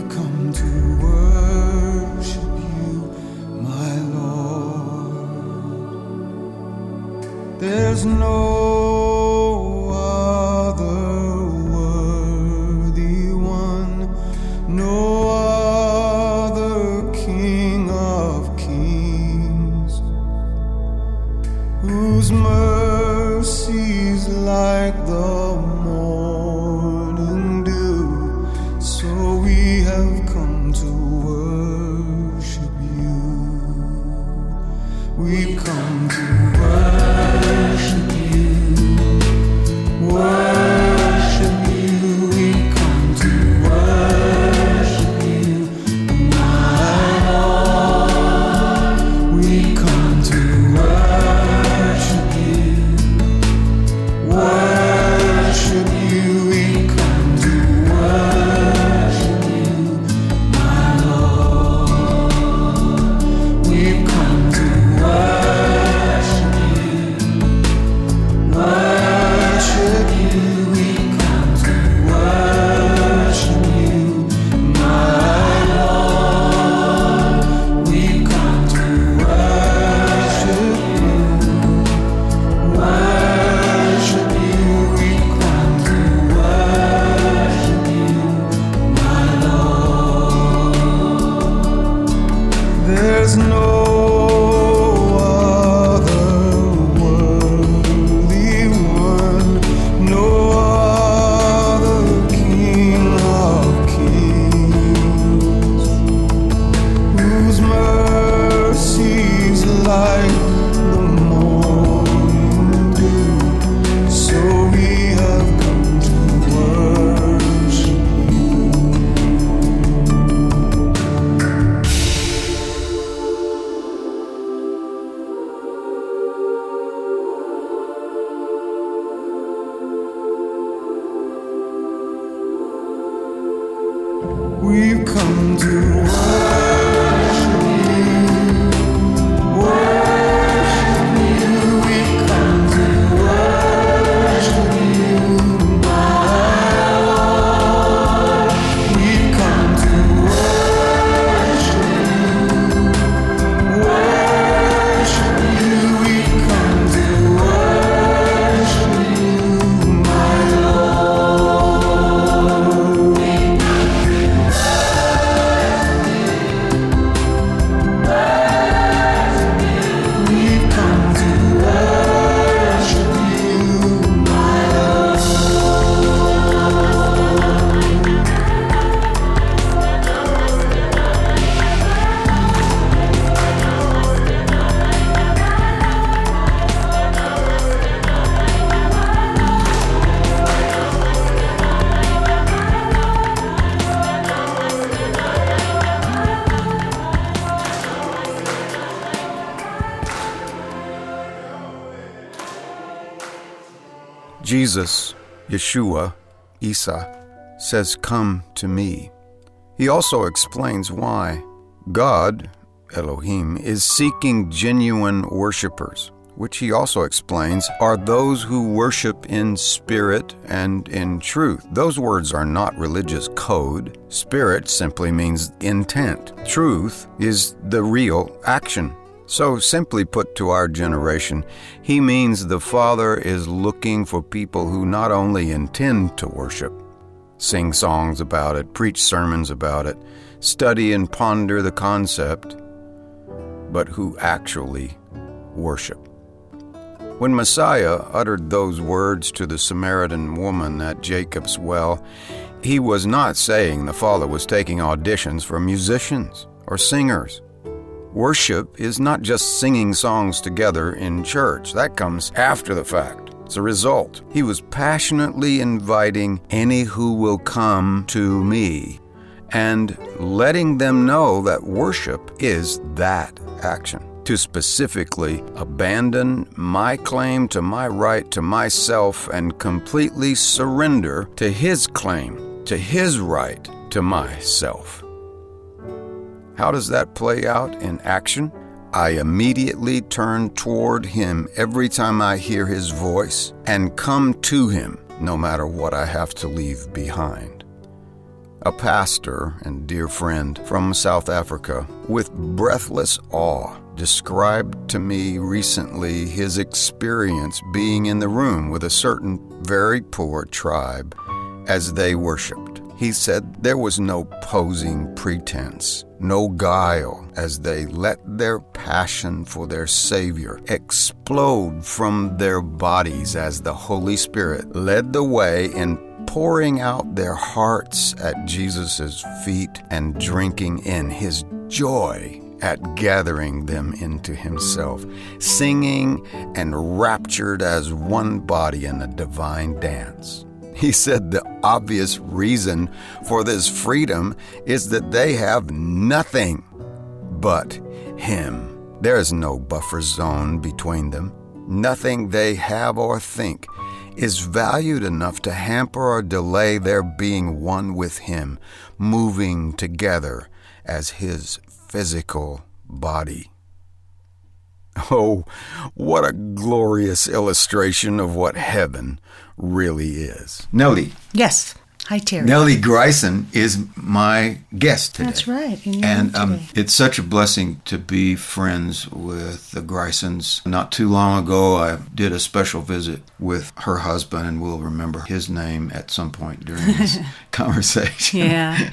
come to worship you, my Lord. There's no other worthy one, no other King of kings, whose mercies like the morning dew. So we have come to worship you. We've come to worship you, worship you. We've come to worship you, my Lord. We've come to worship you, worship you. We've come to worship you, my Lord. We've come to worship you, worship you. We've come to worship you, my Lord. We've come to worship you, worship you. We've come to worship you, my Lord. There's no other worthy one, no other King of kings, whose mercies like the morning dew. So we have come to worship you. We've come to worship you, worship you. We've come to worship you, my Lord. We've come to worship you, worship you. We've come to worship you, my Lord. We've come to worship you, my Jesus, Yeshua, Isa, says, "Come to me." He also explains why God, Elohim, is seeking genuine worshipers, which he also explains are those who worship in spirit and in truth. Those words are not religious code. Spirit simply means intent. Truth is the real action. So simply put to our generation, he means the Father is looking for people who not only intend to worship, sing songs about it, preach sermons about it, study and ponder the concept, but who actually worship. When Messiah uttered those words to the Samaritan woman at Jacob's well, he was not saying the Father was taking auditions for musicians or singers. Worship is not just singing songs together in church. That comes after the fact. It's a result. He was passionately inviting any who will come to me and letting them know that worship is that action. To specifically abandon my claim to my right to myself and completely surrender to his claim, to his right to myself. How does that play out in action? I immediately turn toward him every time I hear his voice and come to him no matter what I have to leave behind. a pastor and dear friend from South Africa, with breathless awe, described to me recently his experience being in the room with a certain very poor tribe as they worshiped. He said there was no posing pretense, no guile, as they let their passion for their Savior explode from their bodies as the Holy Spirit led the way in pouring out their hearts at Jesus' feet and drinking in his joy at gathering them into himself, singing and raptured as one body in a divine dance. He said the obvious reason for this freedom is that they have nothing but him. There is no buffer zone between them. Nothing they have or think is valued enough to hamper or delay their being one with him, moving together as his physical body. Oh, what a glorious illustration of what heaven really is. Nellie. Yes. Hi, Terry. Nellie Grayson is my guest today. That's right. And it's such a blessing to be friends with the Graysons. Not too long ago, I did a special visit with her husband, and we'll remember his name at some point during this conversation. Yeah.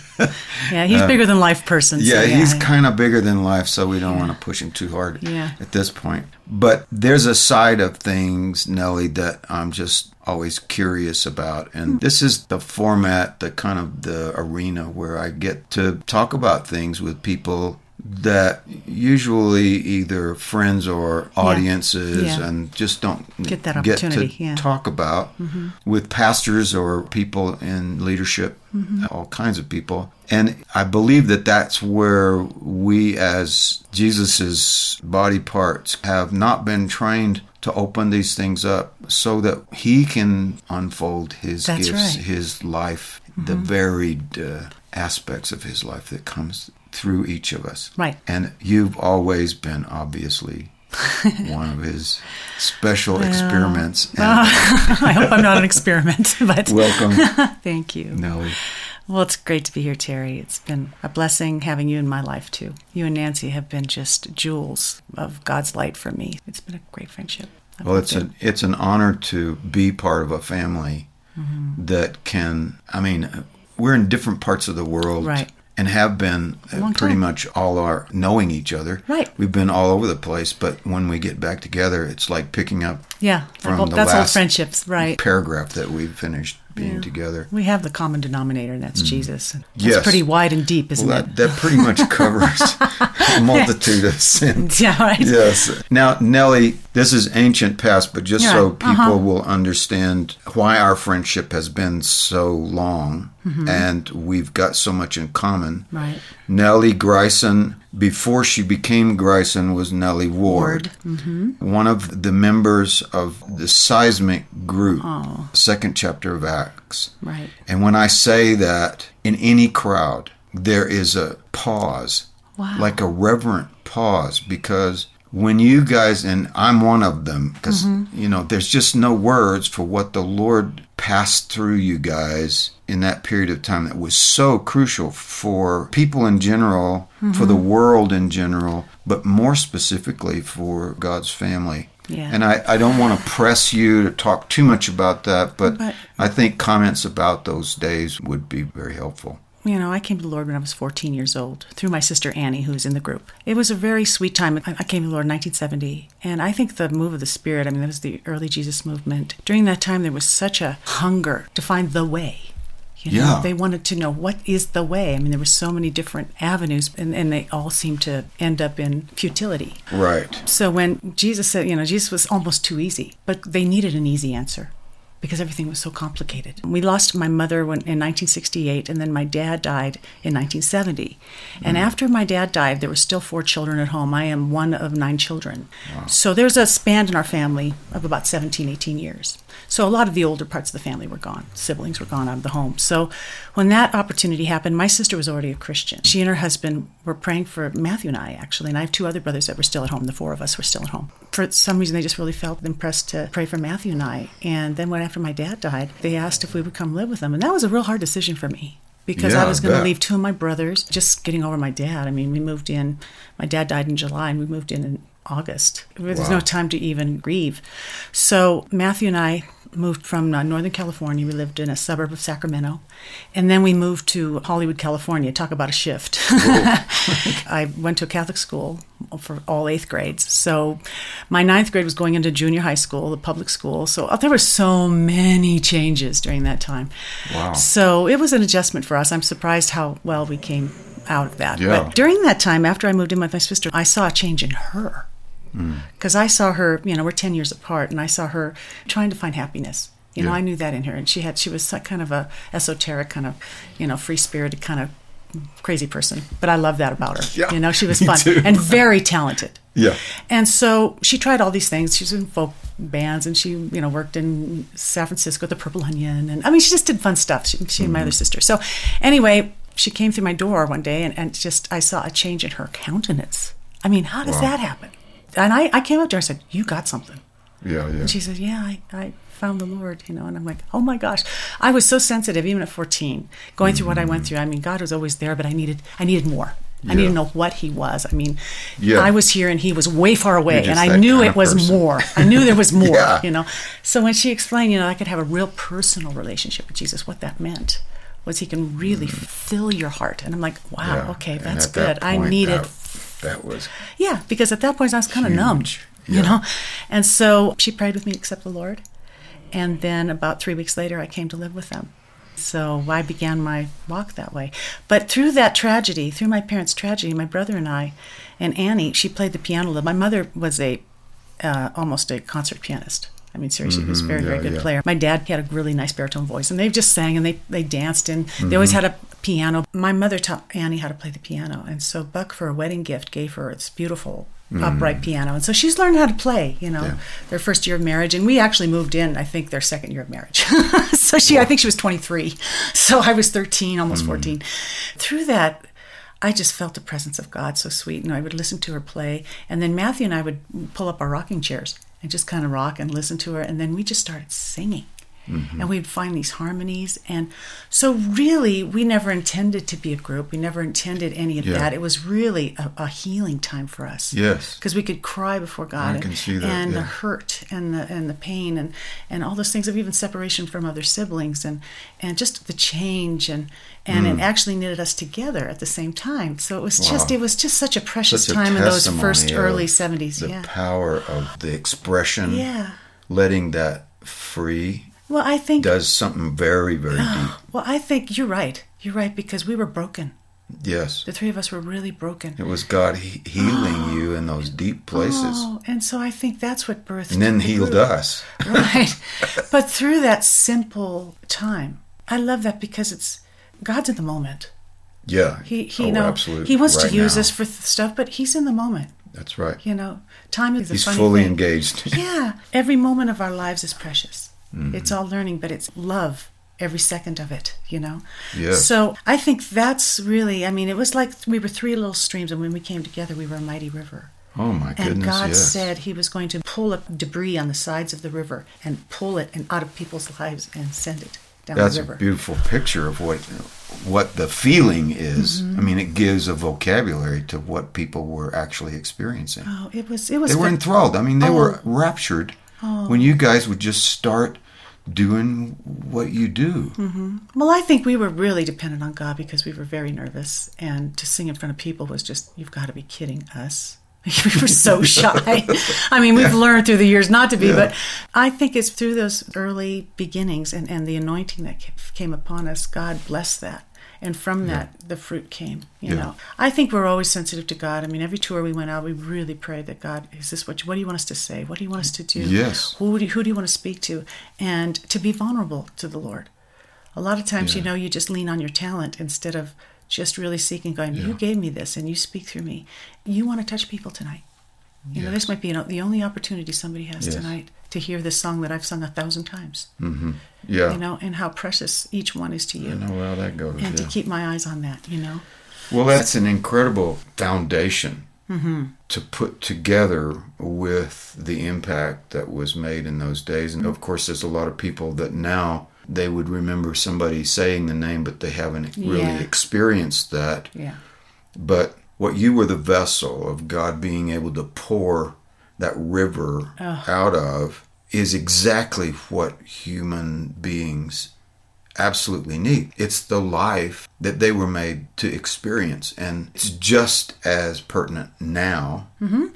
Yeah, he's bigger than life person. Yeah, he's kind of bigger than life, so we don't want to push him too hard at this point. But there's a side of things, Nellie, that I'm just always curious about. And this is the format, the kind of the arena where I get to talk about things with people that usually either friends or audiences and just don't get that opportunity to talk about with pastors or people in leadership, all kinds of people. And I believe that that's where we as Jesus's body parts have not been trained to open these things up so that he can unfold his gifts, his life, the varied aspects of his life that comes through each of us. Right. And you've always been, obviously, one of his special experiments. And I hope I'm not an experiment, but welcome. Thank you. Nellie. Well, it's great to be here, Terry. It's been a blessing having you in my life, too. You and Nancy have been just jewels of God's light for me. It's been a great friendship. Well, it's an honor to be part of a family that can, we're in different parts of the world. Right. And have been pretty much all our knowing each other. Right. We've been all over the place, but when we get back together, it's like picking up from the that's last old friendships, right? Paragraph that we finished being together. We have the common denominator, and that's Jesus. It's pretty wide and deep, isn't it? That pretty much covers a multitude of sins. Yeah, right. Yes. Now, Nellie, this is ancient past, but just so people will understand why our friendship has been so long, and we've got so much in common. Right. Nellie Grayson, before she became Grayson, was Nellie Ward. One of the members of the seismic group, second chapter of Acts. Right. And when I say that, in any crowd, there is a pause, like a reverent pause, because when you guys, and I'm one of them, because, there's just no words for what the Lord passed through you guys in that period of time that was so crucial for people in general, for the world in general, but more specifically for God's family. Yeah. And I don't want to press you to talk too much about that, but I think comments about those days would be very helpful. I came to the Lord when I was 14 years old through my sister Annie, who's in the group. It was a very sweet time. I came to the Lord in 1970, and I think the move of the Spirit, that was the early Jesus movement. During that time, there was such a hunger to find the way. They wanted to know, what is the way? There were so many different avenues, and they all seemed to end up in futility. Right. So when Jesus said, Jesus was almost too easy, but they needed an easy answer, because everything was so complicated. We lost my mother in 1968, and then my dad died in 1970. And after my dad died, there were still 4 children at home. I am one of 9 children. Wow. So there's a span in our family of about 17, 18 years. So a lot of the older parts of the family were gone. Siblings were gone out of the home. So when that opportunity happened, my sister was already a Christian. She and her husband were praying for Matthew and I, actually. And I have 2 other brothers that were still at home. The 4 of us were still at home. For some reason, they just really felt impressed to pray for Matthew and I. And then after my dad died, they asked if we would come live with them. And that was a real hard decision for me. because Yeah, I was I going to bet. leave 2 of my brothers, just getting over my dad. I mean, we moved in, my dad died in July, and we moved in August. There was Wow. no time to even grieve. So Matthew and I moved from Northern California. We lived in a suburb of Sacramento. And then we moved to Hollywood, California. Talk about a shift. I went to a Catholic school for all 8th grades. So my 9th grade was going into junior high school, the public school. So there were so many changes during that time. Wow. So it was an adjustment for us. I'm surprised how well we came out of that. Yeah. But during that time, after I moved in with my sister, I saw a change in her. Because I saw her, we're 10 years apart, and I saw her trying to find happiness. Yeah. I knew that in her, and she was kind of a esoteric, kind of, free-spirited, kind of crazy person. But I love that about her. Yeah, She was me fun too. and very talented. Yeah. And so she tried all these things. She was in folk bands, and she, worked in San Francisco at the Purple Onion. And she just did fun stuff. She and my other sister. So anyway, she came through my door one day, and just I saw a change in her countenance. How does that happen? And I came up to her and said, "You got something." Yeah. And she said, "Yeah, I found the Lord, And I'm like, oh my gosh. I was so sensitive, even at 14, going through what I went through. God was always there, but I needed more. I needed to know what he was. I was here and he was way far away, You're and just I that knew kind it of was person. more. I knew there was more, Yeah. So when she explained, I could have a real personal relationship with Jesus, what that meant was he can really fill your heart. And I'm like, wow, Yeah. okay, And that's at that good. I point, needed... that was Yeah, because at that point I was kind of numb, Yeah. And so she prayed with me to accept the Lord. And then about 3 weeks later, I came to live with them. So I began my walk that way. But through that tragedy, through my parents' tragedy, my brother and I, and Annie, she played the piano. My mother was almost a concert pianist. Seriously, he was a very, very good player. My dad had a really nice baritone voice, and they just sang and they danced, and they always had a piano. My mother taught Annie how to play the piano, and so Buck, for a wedding gift, gave her this beautiful upright piano. And so she's learned how to play, their first year of marriage. And we actually moved in, I think, their second year of marriage. So I think she was 23. So I was 13, almost 14. Through that, I just felt the presence of God so sweet. I would listen to her play. And then Matthew and I would pull up our rocking chairs and just kind of rock and listen to her. And then we just started singing. And we'd find these harmonies. And so really, we never intended to be a group. We never intended any of that. It was really a healing time for us. Yes. Because we could cry before God. I can see that, And yeah. the hurt and the pain and all those things of even separation from other siblings and just the change and it actually knitted us together at the same time. So it was just such a precious Such a time in those testimony first of early 70s. The power of the expression, letting that free. Well, I think does something very, very deep. Well, I think you're right. You're right, because we were broken. Yes. The three of us were really broken. It was God healing you in those deep places. Oh, and so I think that's what birthed And then the healed group. us. Right. But through that simple time, I love that because it's God's in the moment. Yeah. He absolutely. He wants Right to use now. us for stuff, but he's in the moment. That's right. Time is a He's funny fully thing. engaged. Yeah. Every moment of our lives is precious. It's all learning, but it's love every second of it, Yes. So I think that's really, it was like we were three little streams, and when we came together, we were a mighty river. Oh, my goodness, And God yes. said he was going to pull up debris on the sides of the river and pull it out of people's lives and send it down That's the a river. beautiful picture of what the feeling is. Mm-hmm. It gives a vocabulary to what people were actually experiencing. Oh, it was. They were enthralled. They were raptured when you guys would just start doing what you do. Mm-hmm. Well, I think we were really dependent on God because we were very nervous, and to sing in front of people was just, you've got to be kidding us. We were so shy. We've learned through the years not to be, but I think it's through those early beginnings and the anointing that came upon us, God blessed that. And from that, the fruit came, you know. I think we're always sensitive to God. Every tour we went out, we really prayed that God, is this what do you want us to say? What do you want us to do? Yes. Who do you want to speak to? And to be vulnerable to the Lord. A lot of times, you just lean on your talent instead of just really seeking, going, you gave me this and you speak through me. You want to touch people tonight. This might be the only opportunity somebody has tonight to hear this song that I've sung 1,000 times. Mm-hmm. Yeah. And how precious each one is to you. I know how that goes. And to keep my eyes on that, Well, that's an incredible foundation to put together with the impact that was made in those days. And of course, there's a lot of people that now they would remember somebody saying the name, but they haven't really experienced that. Yeah. But what you were the vessel of God being able to pour that river out of is exactly what human beings absolutely need. It's the life that they were made to experience, and it's just as pertinent now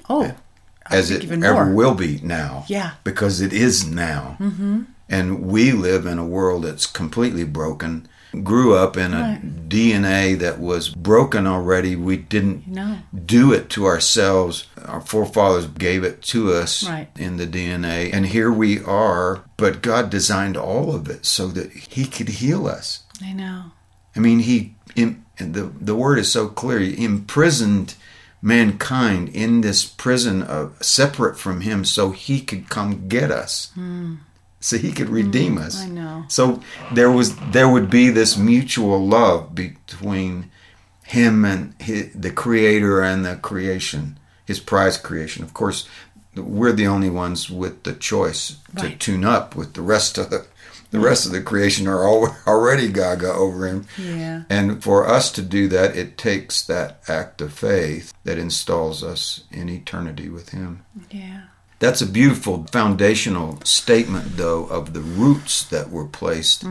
as it ever will be now. Yeah. Because it is now. Mm-hmm. And we live in a world that's completely broken. Grew up in a DNA that was broken already. We didn't do it to ourselves. Our forefathers gave it to us in the DNA. And here we are. But God designed all of it so that He could heal us. I know. I mean, the word is so clear. He imprisoned mankind in this prison separate from Him so He could come get us. So He could redeem us. I know. So there would be this mutual love between Him and the Creator and the creation, His prized creation. Of course, we're the only ones with the choice to tune up. With the rest of the creation are already gaga over Him. Yeah. And for us to do that, it takes that act of faith that installs us in eternity with Him. Yeah. That's a beautiful foundational statement, though, of the roots that were placed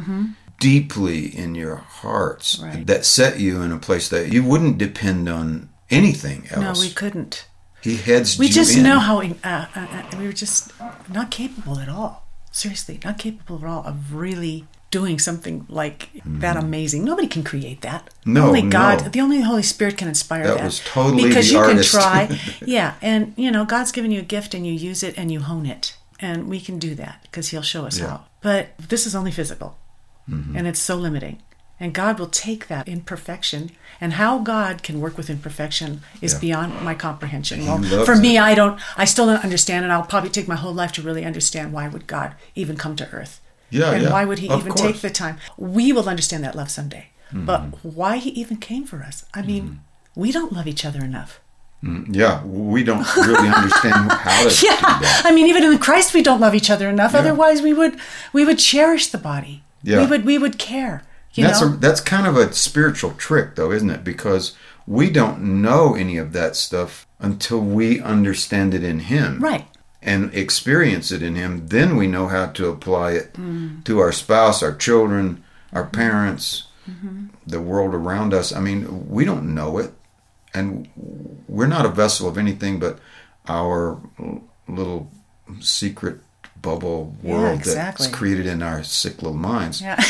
deeply in your hearts that set you in a place that you wouldn't depend on anything else. No, we couldn't. He heads you We just in. know how we were just not capable at all. Seriously, not capable at all of really doing something like that amazing. Nobody can create that. No, only God, no. the only Holy Spirit can inspire that. That was totally because the you artist. can try. Yeah, and God's given you a gift and you use it and you hone it. And we can do that because He'll show us how. But this is only physical. And it's so limiting. And God will take that imperfection, and how God can work with imperfection is beyond my comprehension. Well, for me, I still don't understand, and I'll probably take my whole life to really understand why would God even come to earth. And why would He even take the time? We will understand that love someday. But why He even came for us? I mean, we don't love each other enough. Yeah, we don't really understand how to do that. I mean, even in Christ, we don't love each other enough. Otherwise, we would cherish the body. Yeah. We would care. That's kind of a spiritual trick, though, isn't it? Because we don't know any of that stuff until we understand it in Him. Right. And experience it in Him. Then we know how to apply it to our spouse, our children, our parents, the world around us. I mean, we don't know it. And we're not a vessel of anything but our little secret bubble world that's created in our sick little minds. Yeah.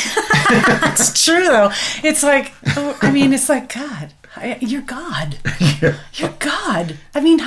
It's true, though. It's like, it's like God. You're God. You're God. I mean,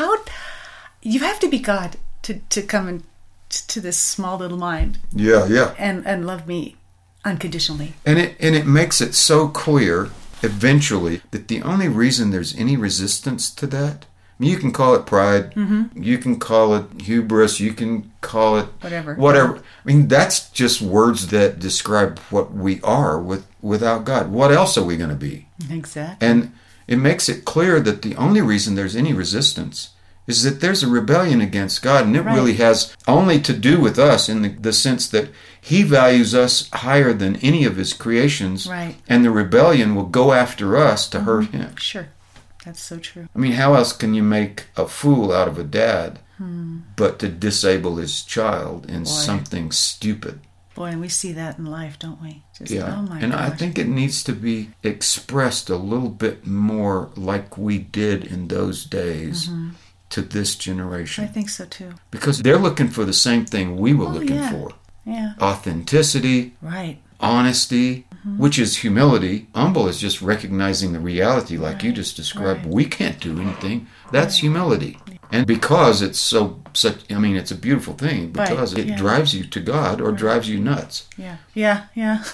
you have to be God to come into this small little mind. Yeah. And love me unconditionally. And it makes it so clear eventually that the only reason there's any resistance to that, I mean, you can call it pride, you can call it hubris, you can call it whatever. I mean, that's just words that describe what we are without God. What else are we going to be? Exactly. And it makes it clear that the only reason there's any resistance is that there's a rebellion against God, and it really has only to do with us in the sense that He values us higher than any of His creations, and the rebellion will go after us to hurt Him. Sure. That's so true. I mean, how else can you make a fool out of a dad but to disable his child in something stupid? Boy, and we see that in life, don't we? Oh my gosh. I think it needs to be expressed a little bit more like we did in those days to this generation. I think so, too. Because they're looking for the same thing we were looking for. Yeah. Authenticity. Right. Honesty, which is humility. Humble is just recognizing the reality like you just described. We can't do anything. That's humility. And because it's it's a beautiful thing because it drives you to God or drives you nuts. Yeah.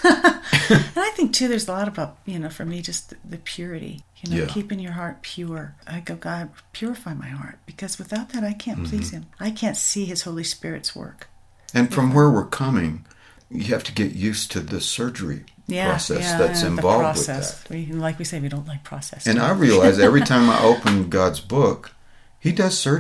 And I think, too, there's a lot about, for me, just the purity, keeping your heart pure. I go, God, purify my heart, because without that, I can't please Him. I can't see His Holy Spirit's work. And from where we're coming, you have to get used to the surgery process that's involved with that. Like we say, we don't like process. And I realize every time I open God's book, He does surgery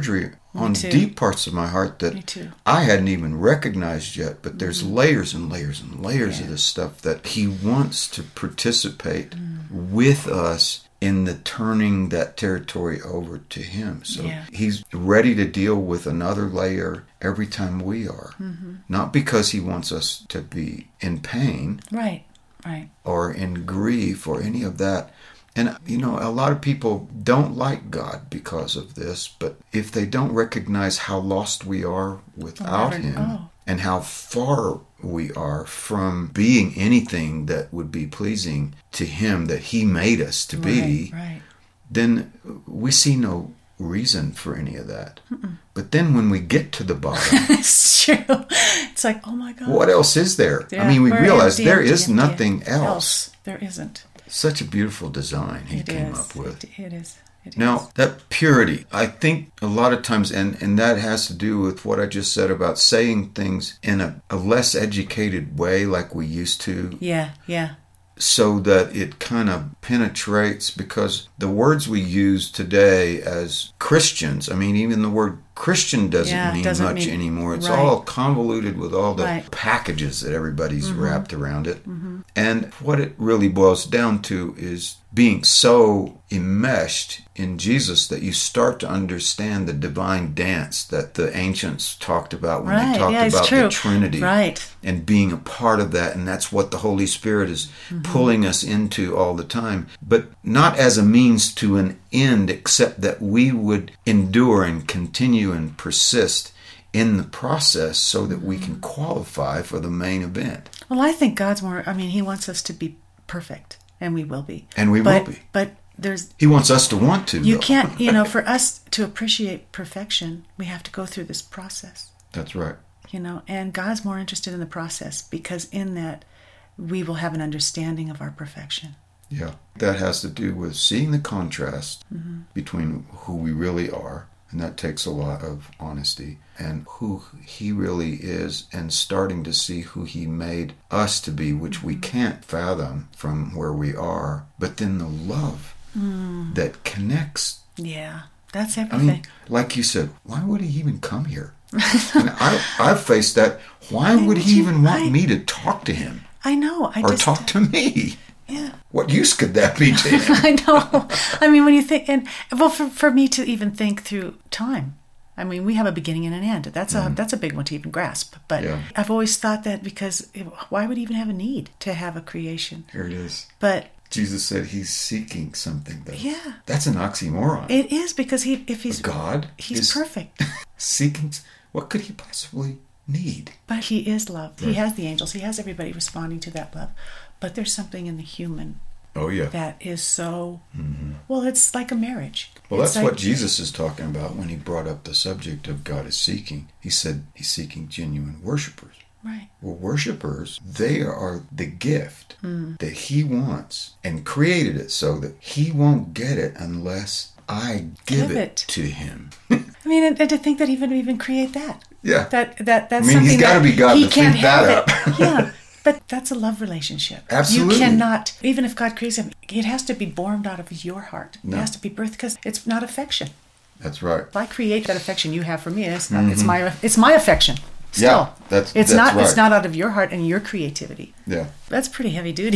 on too. deep parts of my heart Me that too. I hadn't even recognized yet, but there's layers and layers and layers Yeah. of this stuff that he wants to participate with us in the turning that territory over to him. So Yeah. he's ready to deal with another layer every time we are. Not because he wants us to be in pain Right. Right. or in grief or any of that. And, a lot of people don't like God because of this, but if they don't recognize how lost we are without never- him oh. and how far we are from being anything that would be pleasing to him that he made us to be, Right. then we see no reason for any of that. But then when we get to the bottom, It's true. It's like, oh my God. what else is there? Yeah, I mean, we we're realize empty, there empty, is empty. nothing else. There isn't. Such a beautiful design he It came is. up with. It is. It is. Now, that purity, I think a lot of times, and that has to do with what I just said about saying things in a less educated way like we used to, Yeah. Yeah. so that it kind of penetrates, because the words we use today as Christians, I mean, even the word Christian doesn't mean much anymore. It's right. all convoluted with all the Right. packages that everybody's wrapped around it. And what it really boils down to is being so enmeshed in Jesus that you start to understand the divine dance that the ancients talked about when Right. they talked Yeah, it's about true. the Trinity. Right. And being a part of that, and that's what the Holy Spirit is pulling us into all the time, but not as a means to an end, except that we would endure and continue and persist in the process so that we can qualify for the main event. Well, I think God's more, he wants us to be perfect, and we will be. And we will be. But there's, He wants us to want to, you though. can't, for us to appreciate perfection, we have to go through this process, That's right. and God's more interested in the process, because in that we will have an understanding of our perfection. Yeah. That has to do with seeing the contrast between who we really are, and that takes a lot of honesty, and who he really is, and starting to see who he made us to be, which we can't fathom from where we are, but then the love that connects. Yeah, that's I everything. mean, like you said, why would he even come here? And I've faced that. Why would he even want me to talk to him I know. or talk to me? Yeah. What use could that be to him? I know. When you think, and well, for me to even think through time, we have a beginning and an end. That's a big one to even grasp. But Yeah. I've always thought that, because why would he even have a need to have a creation? Here it is. But Jesus said he's seeking something, though. yeah, That's an oxymoron. it is, because if he's God he's is perfect. seeking. What could he possibly need? But he is love. He Right. has the angels. He has everybody responding to that love. But there's something in the human Oh, yeah. that is so, well, it's like a marriage. Well, It's that's what like- Jesus is talking about when he brought up the subject of God is seeking. He said he's seeking genuine worshipers. Right. Well, worshipers, they are the gift that he wants, and created it so that he won't get it unless I give it to him. And to think that he would even create that. Yeah. That's he's something got to that be God he to can't freak that have up. it. Yeah. But that's a love relationship. Absolutely. You cannot, even if God creates him, it has to be born out of your heart. No. It has to be birthed, because it's not affection. That's right. If I create that affection you have for me, it's not. It's my affection. Still. Yeah, that's It's right. not out of your heart and your creativity. Yeah. That's pretty heavy duty.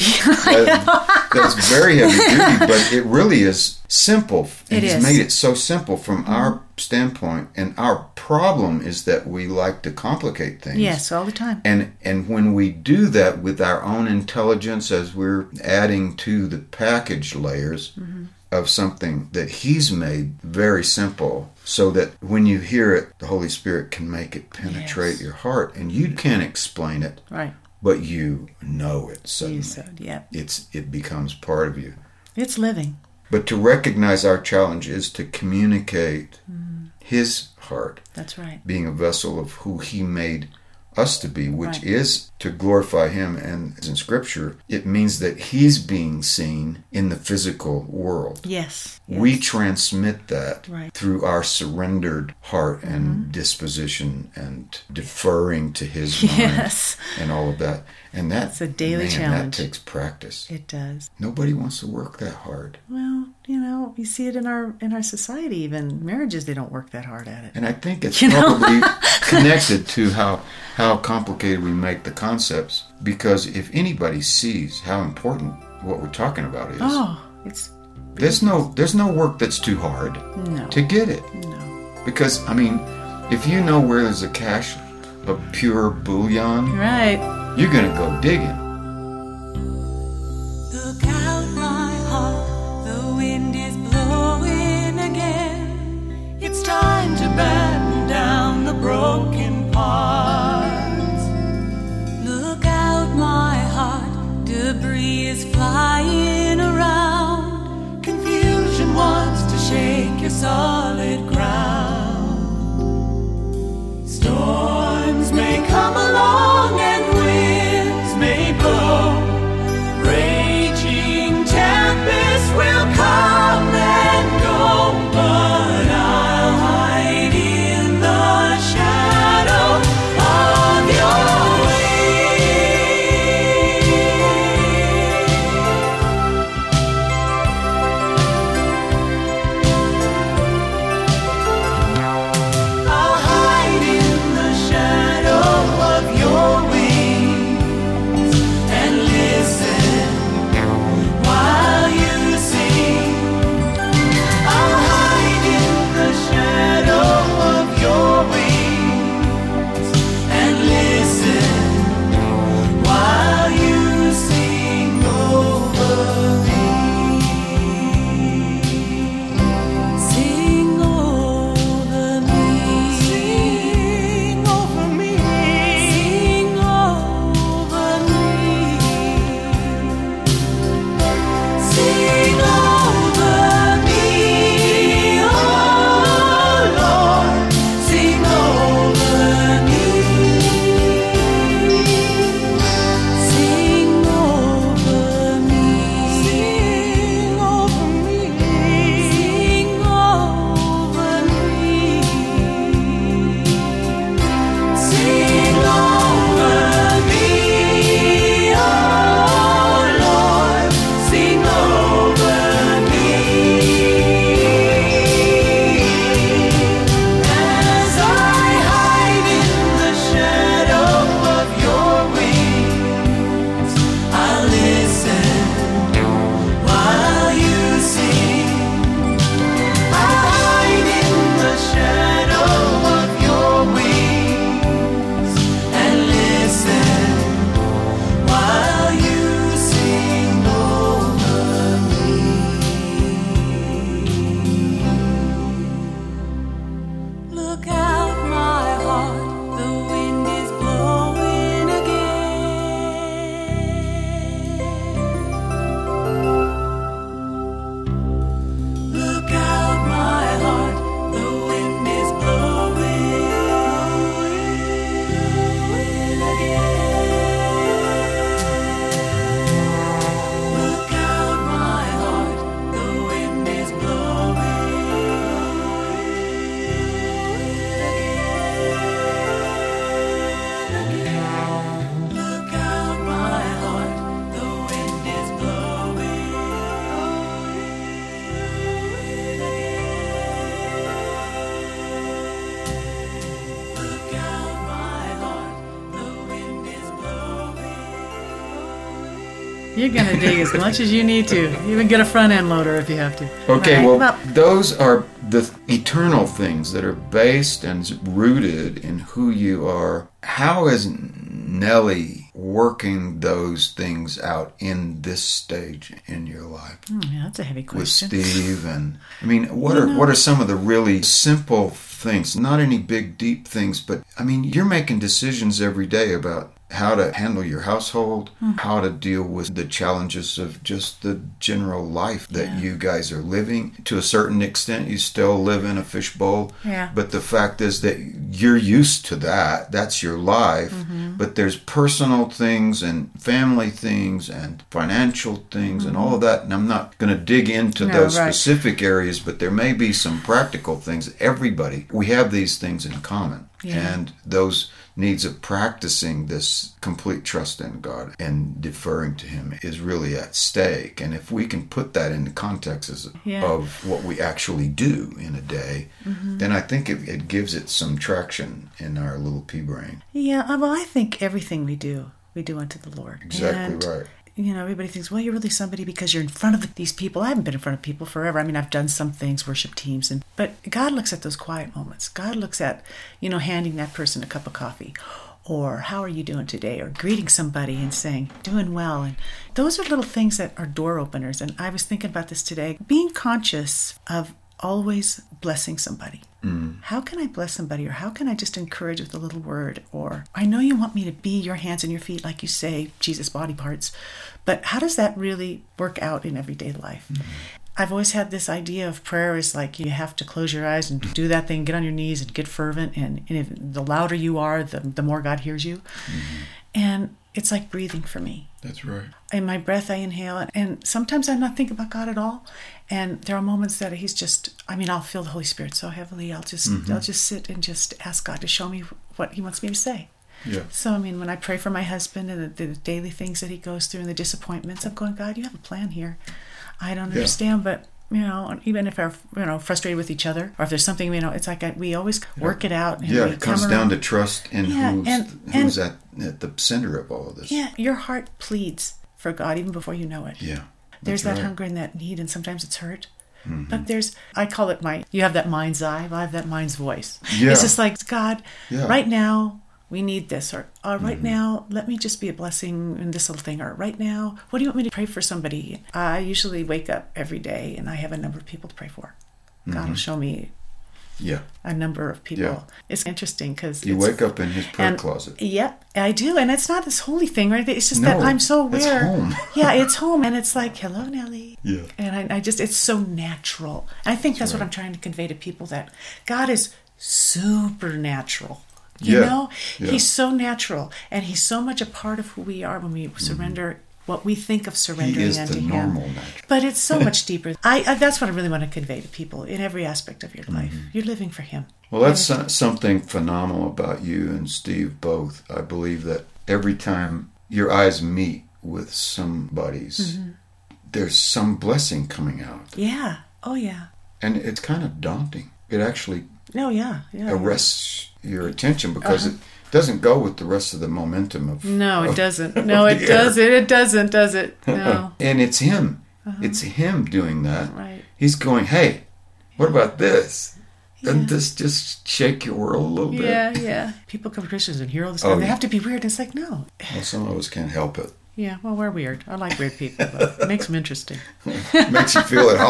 That's very heavy duty, but it really is simple. And It he's is. made it so simple from our standpoint, and our problem is that we like to complicate things. Yes, all the time. And when we do that with our own intelligence, as we're adding to the package layers of something that he's made very simple, so that when you hear it, the Holy Spirit can make it penetrate Yes. your heart, and you can't explain it, Right. but you know it suddenly. You said, yeah. It becomes part of you. It's living. But to recognize our challenge is to communicate his heart, That's right. being a vessel of who he made us to be, which Right. is to glorify him. And in Scripture, it means that he's being seen in the physical world. Yes. We transmit that Right. through our surrendered heart and disposition and deferring to his mind Yes. and all of that. And It's a daily challenge. That takes practice. It does. Nobody wants to work that hard. Well, You know, we see it in our society. Even marriages, they don't work that hard at it. And I think it's probably connected to how complicated we make the concepts. Because if anybody sees how important what we're talking about is, there's no work that's too hard to get it. No. Because if you know where there's a cache of pure bullion, Right. you're gonna go digging. Look out, my heart, the wind is blowing again. It's time to batten down the broken parts. Look out, my heart, debris is flying around. Confusion wants to shake your solid ground. Storms may come along and winds may blow. Raging tempests will come and go, but I'll hide in the shadow of your I'll hide in the shadow of your wings and listen while you sing. I'll hide in the shadow of your wings and listen while you sing over me. Sing over me. Sing over me. Sing over me. Sing over me, oh Lord, sing over me. Sing over me. Sing over me. Sing over me. Sing over me, oh Lord, sing over me. As I hide in the shadow of your wings, I'll listen while you sing. I'll hide in the shadow of your wings and listen while you sing over me. Look out, my heart, the wind is blowing again. Look out, my heart, the wind is blowing again. Look out, my heart, the wind is blowing again. Look out, my heart, the wind is blowing again. Look out, my heart, the wind is blowing. You're gonna dig as much as you need to. Even get a front end loader if you have to. Okay, All right. well, those are the eternal things that are based and rooted in who you are. How is Nellie working those things out in this stage in your life Yeah, that's a heavy with question. Steve? And what are some of the really simple things? Not any big, deep things, but you're making decisions every day about how to handle your household, how to deal with the challenges of just the general life that you guys are living. To a certain extent, you still live in a fishbowl. Yeah. But the fact is that you're used to that. That's your life. But there's personal things and family things and financial things and all of that. And I'm not going to dig into those specific areas, but there may be some practical things. Everybody, we have these things in common. Yeah. And those needs of practicing this complete trust in God and deferring to Him is really at stake. And if we can put that in the context of what we actually do in a day, then I think it gives it some traction in our little pea brain. Yeah, well, I think everything we do unto the Lord. Exactly right. Everybody thinks, well, you're really somebody because you're in front of these people. I haven't been in front of people forever. I mean, I've done some things, worship teams, but God looks at those quiet moments. God looks at, handing that person a cup of coffee, or how are you doing today, or greeting somebody and saying, doing well. And those are little things that are door openers. And I was thinking about this today, being conscious of always blessing somebody. How can I bless somebody, or how can I just encourage with a little word? Or I know you want me to be your hands and your feet, like you say, Jesus' body parts, but how does that really work out in everyday life? I've always had this idea of prayer is like you have to close your eyes and do that thing, get on your knees and get fervent, and if the louder you are, the more God hears you. And it's like breathing for me. That's right. In my breath, I inhale, and sometimes I'm not thinking about God at all. And there are moments that He's just, I'll feel the Holy Spirit so heavily. I'll just sit and just ask God to show me what He wants me to say. Yeah. So, when I pray for my husband and the daily things that he goes through and the disappointments, I'm going, God, you have a plan here. I don't understand, but even if we're frustrated with each other, or if there's something, it's like we always work it out. And it comes down to trust in who's at the center of all of this. Yeah, your heart pleads for God even before you know it. Yeah, there's that hunger and that need, and sometimes it's hurt. But I call it you have that mind's eye, I have that mind's voice. Yeah. It's just like, God, right now, we need this, or right now, let me just be a blessing in this little thing, or right now, what do you want me to pray for somebody? I usually wake up every day and I have a number of people to pray for. God will show me a number of people. Yeah. It's interesting because you wake up in His prayer closet. Yeah, I do, and it's not this holy thing, right? It's just that I'm so aware. It's home. Yeah, it's home, and it's like, hello, Nellie. Yeah. And I just, it's so natural. I think that's what I'm trying to convey to people, that God is supernatural. You know, He's so natural, and He's so much a part of who we are when we surrender what we think of surrendering unto Him. Normal natural. But it's so much deeper. That's what I really want to convey to people in every aspect of your life. You're living for Him. Well, that's something phenomenal about you and Steve both. I believe that every time your eyes meet with somebody's, there's some blessing coming out. Yeah. Oh, yeah. And it's kind of daunting. It actually arrests your attention because it doesn't go with the rest of the momentum of... No, it doesn't. No, it doesn't. It doesn't, does it? No. And it's Him. It's Him doing that. Right. He's going, hey, what about this? Doesn't this just shake your world a little bit? Yeah. People come to Christians and hear all this stuff. They have to be weird. It's like, no. Well, some of us can't help it. Yeah, well, we're weird. I like weird people, but it makes them interesting. Makes you feel at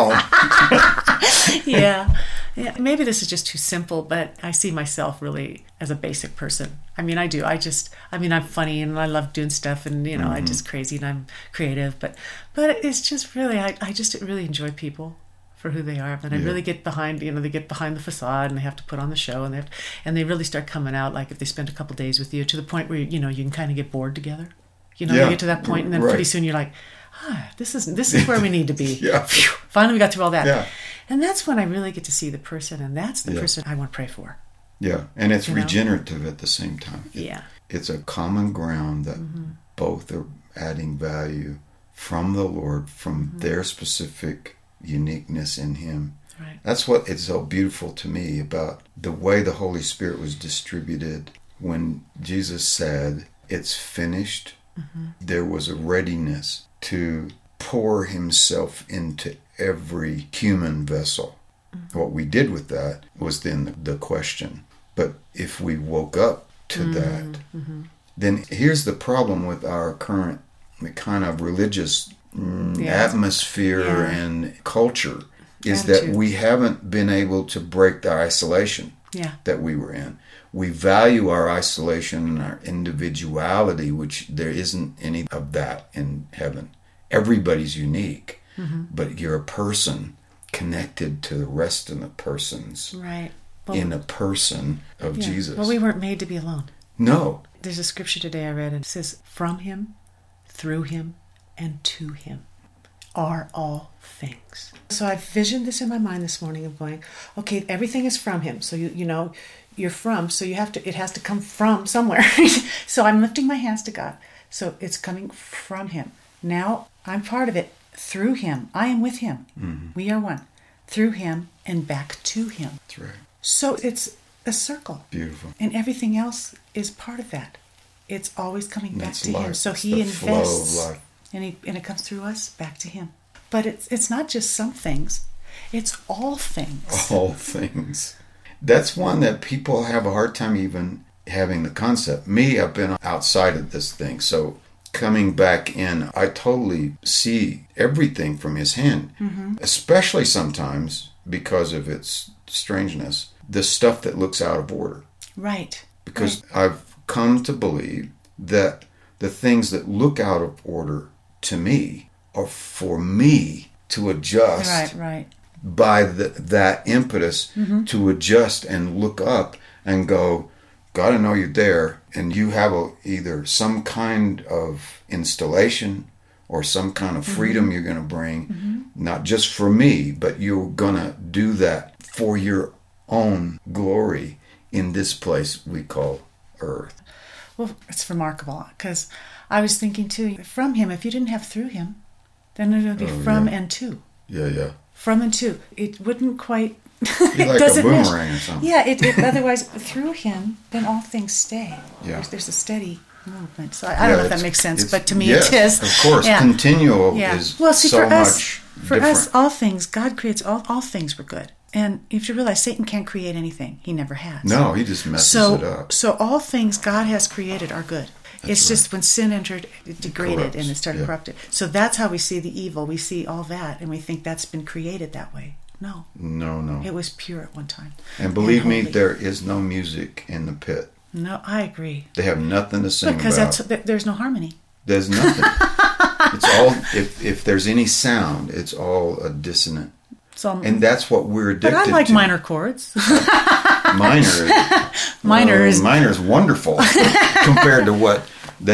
home. Yeah. Maybe this is just too simple, but I see myself really as a basic person. I do. I'm funny and I love doing stuff, and, I'm just crazy and I'm creative, but it's just really, I just really enjoy people for who they are. And I really get behind, they get behind the facade and they have to put on the show, and they really start coming out, like if they spend a couple days with you, to the point where, you can kind of get bored together. You get to that point, and then pretty soon you're like, this is where we need to be. Finally, we got through all that. Yeah. And that's when I really get to see the person, and that's the person I want to pray for. Yeah, and it's regenerative at the same time. It's a common ground that both are adding value from the Lord, from their specific uniqueness in Him. Right. That's what is so beautiful to me about the way the Holy Spirit was distributed. When Jesus said, "It's finished," there was a readiness to pour Himself into every human vessel. What we did with that was then the question. But if we woke up to that, then here's the problem with our current kind of religious atmosphere and culture, is that we haven't been able to break the isolation that we were in. We value our isolation and our individuality, which there isn't any of that in heaven. Everybody's unique, but you're a person connected to the rest of the persons in a person of Jesus. Well, we weren't made to be alone. No. There's a scripture today I read, and it says, from Him, through Him, and to Him. are all things. So I've visioned this in my mind this morning of going, okay, everything is from him. So you know, you're from, so it has to come from somewhere. So I'm lifting my hands to God. So it's coming from him. Now I'm part of it through him. I am with him. Mm-hmm. We are one. Through him and back to him. That's right. So it's a circle. Beautiful. And everything else is part of that. It's always coming back to him. So it's he the invests, flow of life. and it comes through us back to him. But it's not just some things; it's all things. All things. That's one that people have a hard time even having the concept. Me, I've been outside of this thing, so coming back in, I totally see everything from his hand. Mm-hmm. Especially sometimes because of its strangeness, the stuff that looks out of order. Right. Because I've come to believe that the things that look out of order to me are for me to adjust by that impetus to adjust and look up and go, God, I know you're there, and you have either some kind of installation or some kind of freedom you're going to bring, not just for me, but you're going to do that for your own glory in this place we call earth. Well, it's remarkable, because I was thinking too, from him, if you didn't have through him, then it would be from and to. Yeah. From and to. It wouldn't quite... You're like a boomerang or something. Yeah, otherwise, through him, then all things stay. Yeah. There's a steady movement. So I don't know if that makes sense, but to me yes, it is. Of course, continual is well, see, so for us, much for different. us, all things, God creates, all things were good. And you have to realize Satan can't create anything. He never has. No, he just messes it up. So all things God has created are good. It's just when sin entered, it degraded and it started corrupted. So that's how we see the evil. We see all that, and we think that's been created that way. No. It was pure at one time. And believe me, there is no music in the pit. No, I agree. They have nothing to sing because about. There's no harmony. There's nothing. It's all, if there's any sound, it's all a dissonant. And that's what we're addicted to. But I like minor chords. Minor is wonderful compared to what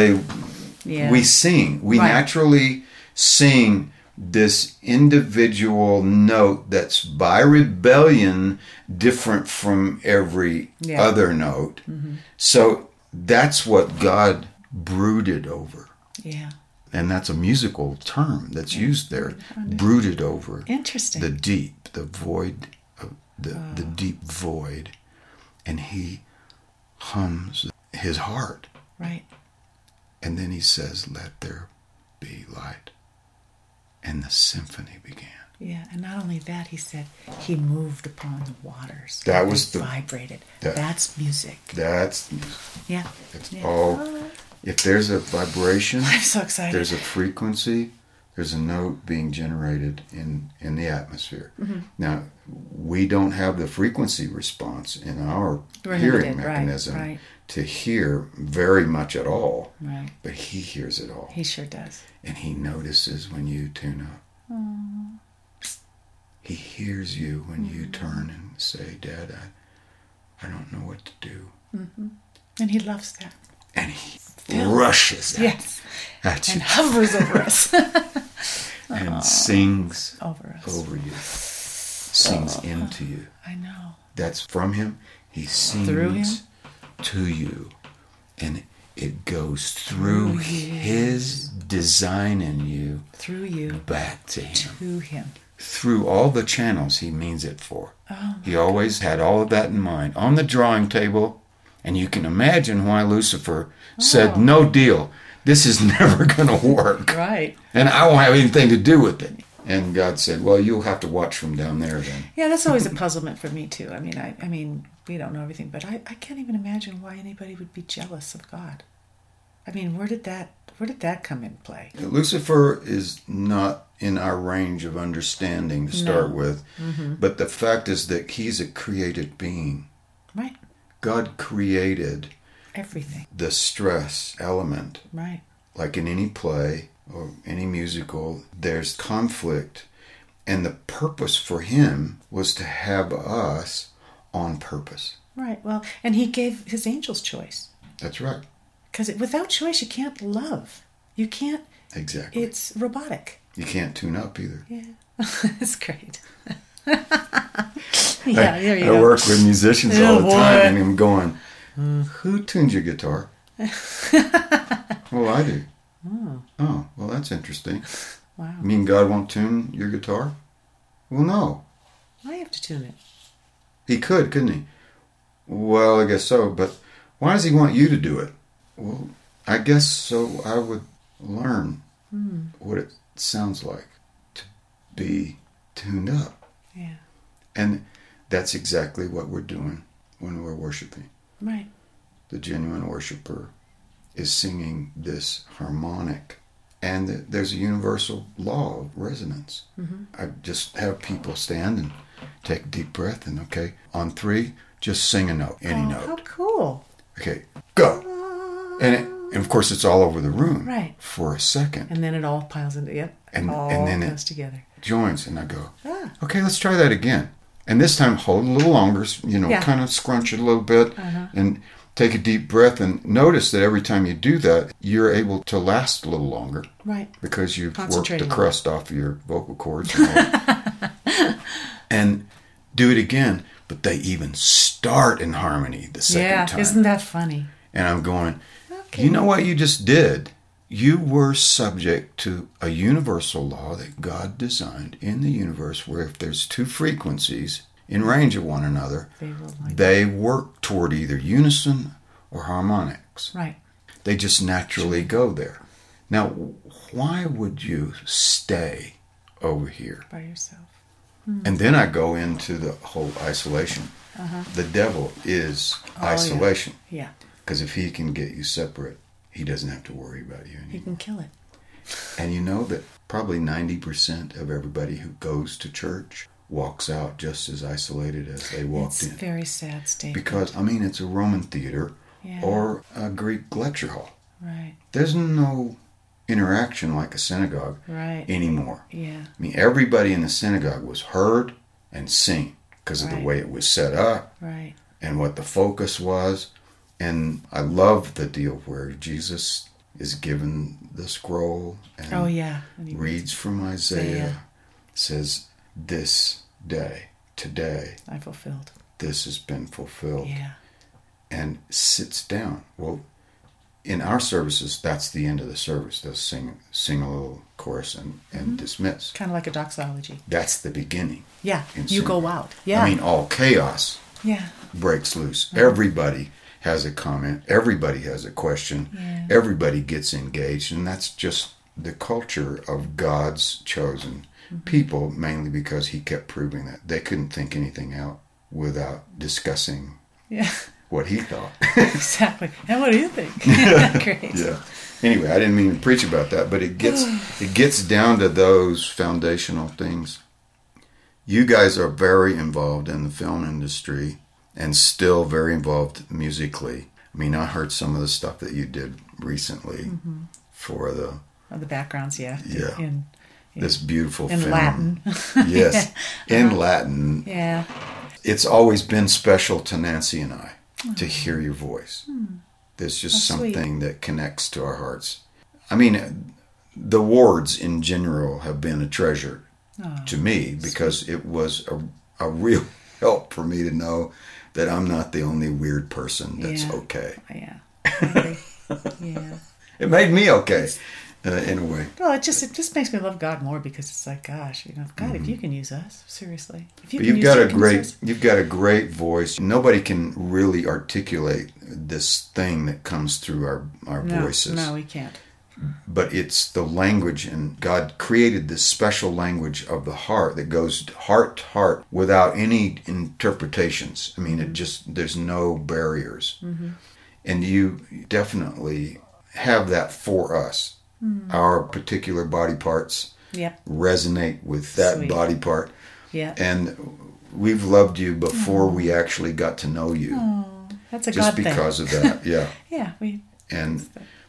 we sing. We naturally sing this individual note that's by rebellion different from every other note. Mm-hmm. So that's what God brooded over. Yeah. And that's a musical term that's used there. Brooded over. Interesting. The deep, the void, the deep void. And he hums his heart. Right. And then he says, let there be light. And the symphony began. Yeah, and not only that, he said, he moved upon the waters. That was vibrated. That's music. That's music. Yeah. It's all... If there's a vibration, I'm so excited. There's a frequency, there's a note being generated in the atmosphere. Mm-hmm. Now, we don't have the frequency response in our hearing mechanism to hear very much at all. Right. But he hears it all. He sure does. And he notices when you tune up. Aww. He hears you when you turn and say, Dad, I don't know what to do. Mm-hmm. And he loves that. And he rushes at you. And hovers over us. And sings over you. Sings into you. I know. That's from him. He sings to you. And it goes through his design in you. Through you. Back to him. To him. Through all the channels he means it for. Oh, he always had all of that in mind. On the drawing table. And you can imagine why Lucifer said, no deal. This is never going to work. Right. And I won't have anything to do with it. And God said, well, you'll have to watch from down there then. Yeah, that's always a puzzlement for me, too. I mean, we don't know everything, but I can't even imagine why anybody would be jealous of God. I mean, where did that come in play? Lucifer is not in our range of understanding to start with. Mm-hmm. But the fact is that he's a created being. Right. God created everything. The stress element. Right. Like in any play or any musical, there's conflict. And the purpose for him was to have us on purpose. Right. Well, and he gave his angels choice. That's right. Because without choice, you can't love. You can't Exactly. It's robotic. You can't tune up either. Yeah. It's great. Yeah, there you I go. work with musicians Oh, all the time, boy. and I'm going, who tunes your guitar? Well, I do. Oh, well, that's interesting. Wow. You mean God won't tune your guitar? Well, no. I have to tune it. He could, couldn't he? Well, I guess so, but why does he want you to do it? Well, I guess so I would learn what it sounds like to be tuned up. Yeah. And that's exactly what we're doing when we're worshiping. Right. The genuine worshiper is singing this harmonic, and there's a universal law of resonance. I just have people stand and take a deep breath, and okay, on 3, just sing a note, any How note. cool. Okay, go. And of course, it's all over the room Right. for a second. And then it all piles into, And all then it goes together. joins, and I go, Ah. okay, let's try that again. And this time, hold a little longer, Yeah. kind of scrunch it a little bit, and take a deep breath, and notice that every time you do that, you're able to last a little longer Right. because you've worked the Concentrating on crust off of your vocal cords. And do it again, but they even start in harmony the second time. Isn't that funny? And I'm going, Okay. you know what you just did? You were subject to a universal law that God designed in the universe where if there's 2 frequencies in range of one another, They will like they work toward either unison or harmonics. Right. They just naturally go there. Now, why would you stay over here? By yourself. And then I go into the whole isolation. The devil is isolation. Yeah. Because if he can get you separate, he doesn't have to worry about you He anymore. can kill it. And you know that probably 90% of everybody who goes to church walks out just as isolated as they walked It's a in. very sad state. Because, it's a Roman theater Yeah. or a Greek lecture hall. Right. There's no interaction like a synagogue Right. anymore. Yeah. Everybody in the synagogue was heard and seen because of the Right. way it was set up Right. and what the focus was. And I love the deal where Jesus is given the scroll and Oh, yeah. And he reads from Isaiah, says, this day, today, I fulfilled. this has been fulfilled, Yeah. and sits down. Well, in our services, that's the end of the service. They'll sing a little chorus and dismiss. Kind of like a doxology. That's the beginning. Yeah. in You go singing. out. Yeah. All chaos Yeah. breaks loose. Everybody has a comment. Everybody has a question. Yeah. Everybody gets engaged. And that's just the culture of God's chosen people, mainly because he kept proving that they couldn't think anything out without discussing Yeah. what he thought. Exactly. And what do you think? Great. Yeah. Anyway, I didn't mean to preach about that, but it gets down to those foundational things. You guys are very involved in the film industry and still very involved musically. I heard some of the stuff that you did recently for the Oh, the backgrounds, yeah. Yeah. In this beautiful in film. Latin. Yes, in Latin. Yeah. It's always been special to Nancy and I to hear your voice. There's just How sweet. something that connects to our hearts. The wards in general have been a treasure to me because it was a real help for me to know that I'm not the only weird person that's Yeah. okay. Yeah. I agree. Yeah. It made me okay in a way. Well, it just makes me love God more because it's like, gosh, God, if you can use us, seriously, if you But can you've got a great voice. Nobody can really articulate this thing that comes through our voices. No, we can't. But it's the language, and God created this special language of the heart that goes heart to heart without any interpretations. It just, there's no barriers. And you definitely have that for us. Our particular body parts Yep. resonate with that Sweet. body part. Yeah. And we've loved you before we actually got to know you. That's a Just God because of that, yeah. thing. Yeah. And,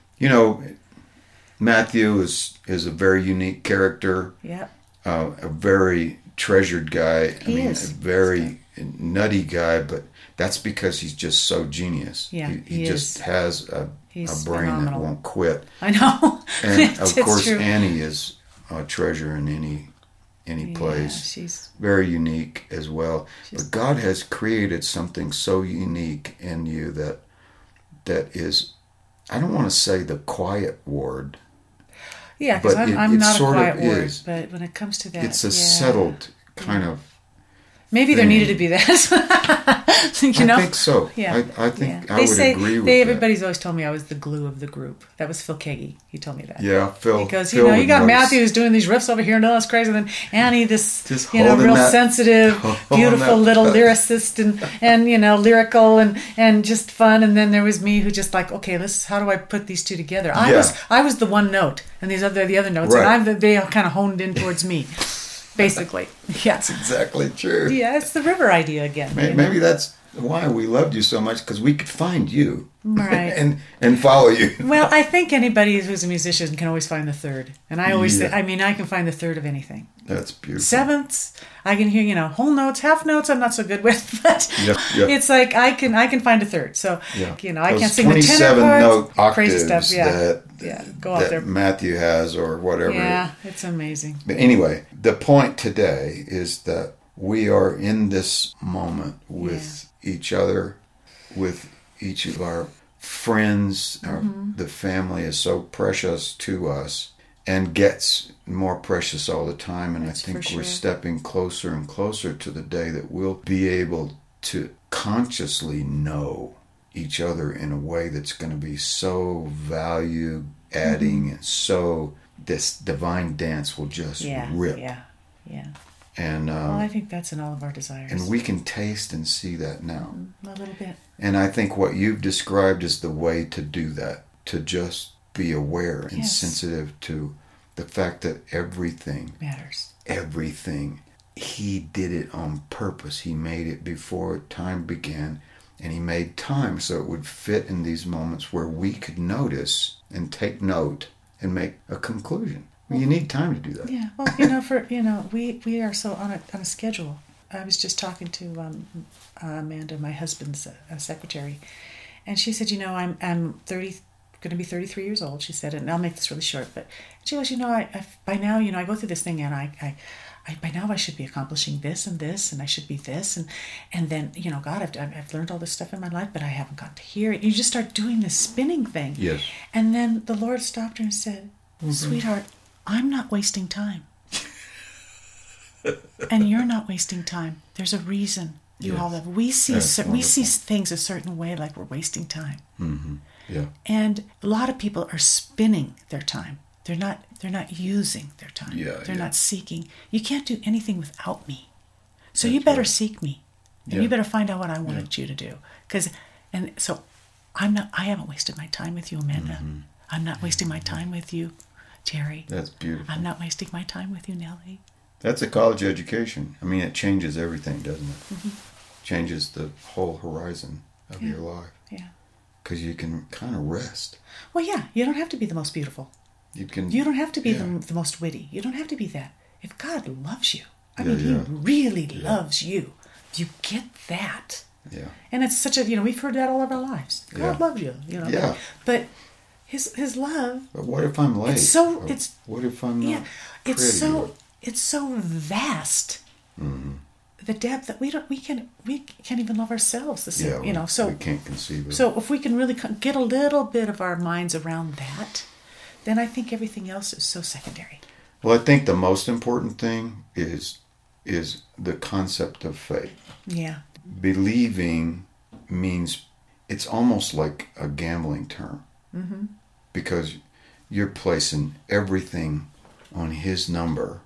Matthew is a very unique character, Yeah. a very treasured guy. He is. A very nutty guy, but that's because he's just so genius. Yeah, he he just is. has He's a brain phenomenal. that won't quit. I know. And of It's course, true. Annie is a treasure in any Yeah, place. she's Very unique as well. She's- But God has created something so unique in you that is, I don't want to say the quiet ward. yeah, because but I'm it not a sort of quiet word, is. but when it comes to that, It's a yeah. settled kind of. Maybe there thing. needed to be that. You know? I think so. Yeah. I think Yeah. I would agree with that. Everybody's always told me I was the glue of the group. That was Phil Kagi. He told me that. Yeah, Phil. Because, Phil you would got notice. Matthew who's doing these riffs over here and all this crazy, and then Annie, this, Just real holding that- sensitive, holding beautiful that little touch. lyricist and lyrical and just fun. And then there was me who just like, okay, how do I put these two together? Yeah. I was the one note, and the other notes, Right. and they kind of honed in towards me, basically. Yeah. That's exactly true. Yeah, it's the river idea again. you know? Maybe that's why we loved you so much, because we could find you Right. and follow you. Well, I think anybody who's a musician can always find the third. And I always say, Yeah. I can find the third of anything. That's beautiful. Sevenths, I can hear, whole notes, half notes I'm not so good with, but Yeah, yeah. it's like I can find a third. So, Yeah. I Those can't sing the tenor 27 parts, note crazy octaves stuff. Yeah. that, Yeah, go out that there. Matthew has or whatever. Yeah, it's amazing. But anyway, the point today is that we are in this moment with each other, with each of our friends. The family is so precious to us and gets more precious all the time. And That's I think for we're sure. stepping closer and closer to the day that we'll be able to consciously know each other in a way that's going to be so value adding and so this divine dance will just Yeah, rip. yeah. And Well, I think that's in all of our desires. and we can taste and see that now. A little bit. And I think what you've described is the way to do that, to just be aware and Yes. sensitive to the fact that everything, Matters. he did it on purpose. He made it before time began, and he made time so it would fit in these moments where we could notice and take note and make a conclusion. Well, you need time to do that. Yeah, well, we are so on a schedule. I was just talking to Amanda, my husband's secretary, and she said, I'm 30, going to be 33 years old. She said, and I'll make this really short, but she goes, I by now, I go through this thing, and I by now I should be accomplishing this, and I should be this, and then God, I've learned all this stuff in my life, but I haven't gotten to hear it. You just start doing this spinning thing. Yes. And then the Lord stopped her and said, "Sweetheart, I'm not wasting time." And you're not wasting time. There's a reason you Yes. all have. We see That's we see wonderful. things a certain way, like we're wasting time. Mm-hmm. Yeah. And a lot of people are spinning their time. They're not using their time. Yeah, They're yeah. not seeking. You can't do anything without me. So That's you better right. seek me. And Yeah. you better find out what I wanted you to do. So I haven't wasted my time with you, Amanda. Mm-hmm. I'm not wasting my time with you, Terry. That's beautiful. I'm not wasting my time with you, Nellie. That's a college education. I mean, it changes everything, doesn't it? Mm-hmm. Changes the whole horizon of your life. Yeah. Because you can kind of rest. Well, yeah, you don't have to be the most beautiful. You can. You don't have to be Yeah. the most witty. You don't have to be that. If God loves you, I Yeah, mean, yeah. He really loves you. You get that. Yeah. And it's such a, we've heard that all of our lives. God Yeah. loves you, Yeah. But his love, But what if I'm late? so- Or it's- What if I'm not yeah, it's pretty? so vast. Mm-hmm. The depth that we can't even love ourselves the same, Yeah. So we can't conceive of. So if we can really get a little bit of our minds around that, then I think everything else is so secondary. Well, I think the most important thing is the concept of faith. Yeah. Believing means it's almost like a gambling term. Mm-hmm. Because you're placing everything on his number.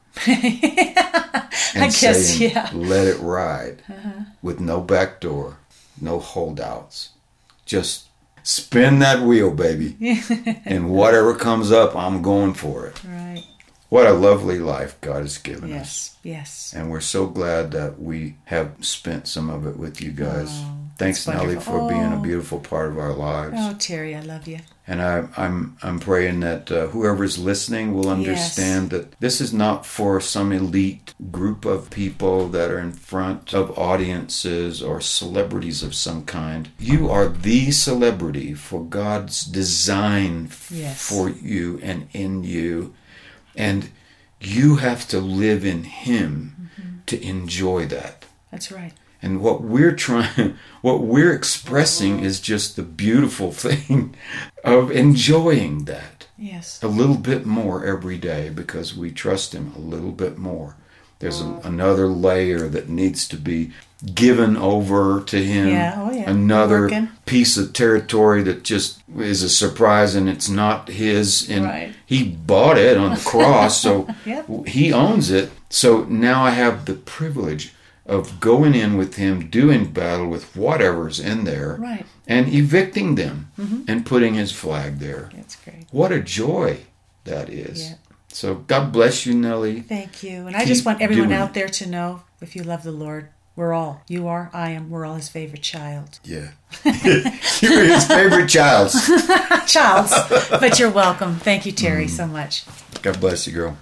I guess, saying, yeah. Let it ride with no back door, no holdouts. Just spin that wheel, baby. And whatever comes up, I'm going for it. Right. What a lovely life God has given us. Yes. Yes. And we're so glad that we have spent some of it with you guys. Oh, Thanks, It's Nellie, wonderful. for being a Oh. beautiful part of our lives. Oh, Terry, I love you. And I'm praying that whoever's listening will understand that this is not for some elite group of people that are in front of audiences or celebrities of some kind. You are the celebrity for God's design Yes. for you and in you. And you have to live in Him to enjoy that. That's right. And what we're expressing is just the beautiful thing of enjoying that Yes. a little bit more every day because we trust Him a little bit more. There's another layer that needs to be given over to Him. Yeah, oh yeah. Another Working. piece of territory that just is a surprise and it's not His. And Right. He bought it on the cross, so Yep. He owns it. So now I have the privilege of going in with Him, doing battle with whatever's in there, Right. and evicting them and putting His flag there. That's great. What a joy that is. Yeah. So God bless you, Nellie. Thank you. And I just Keep want everyone doing out it. there to know, if you love the Lord, you are, I am, we're all His favorite child. Yeah. You're His favorite child. Childs. But you're welcome. Thank you, Terry, so much. God bless you, girl.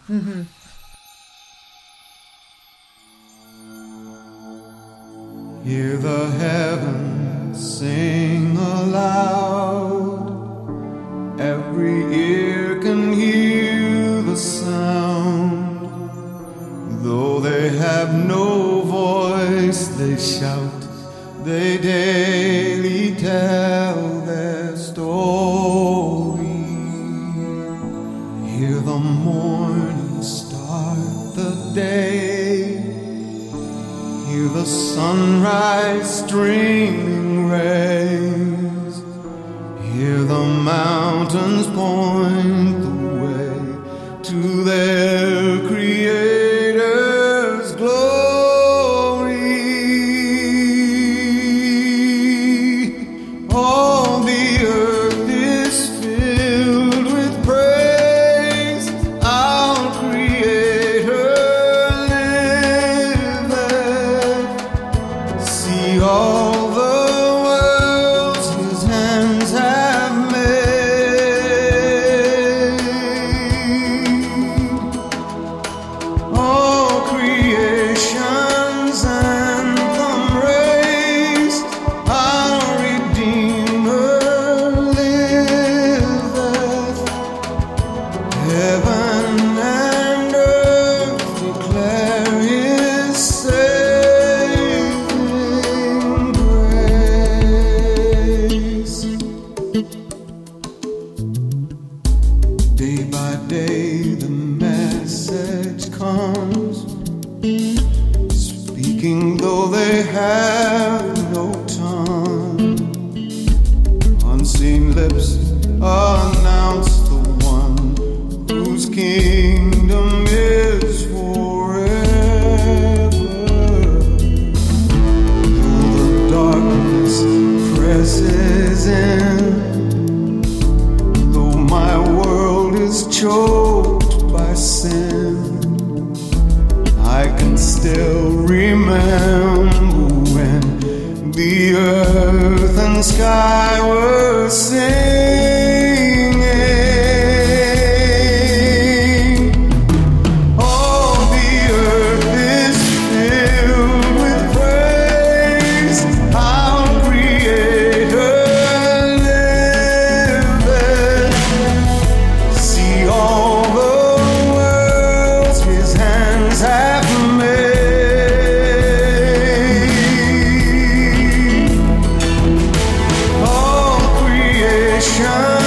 Hear the heavens sing aloud. Every ear can hear the sound. Though they have no voice, they shout. They daily tell their story. Hear the morning start the day. Hear the sunrise streaming rays. Hear the mountains point the way to their Creator's glory. All the earth is filled with praise. Our Creator liveth. See all the worlds His hands have made. All creation's anthem raise. Our Redeemer liveth. Heaven and earth declare His saving grace. Day by day the message comes, speaking though they have no tongue. Unseen lips announce the one whose kingdom is forever. Though the darkness presses in, though my world is choked by sin, I can still remember when the earth and sky were singing. All the earth is filled with praise. Our Creator liveth. See all the worlds His hands have made. All creation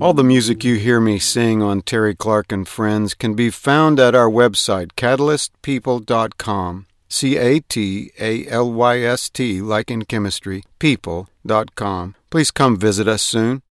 All the music you hear me sing on Terry Clark and Friends can be found at our website, catalystpeople.com. CATALYST, like in chemistry, people.com. Please come visit us soon.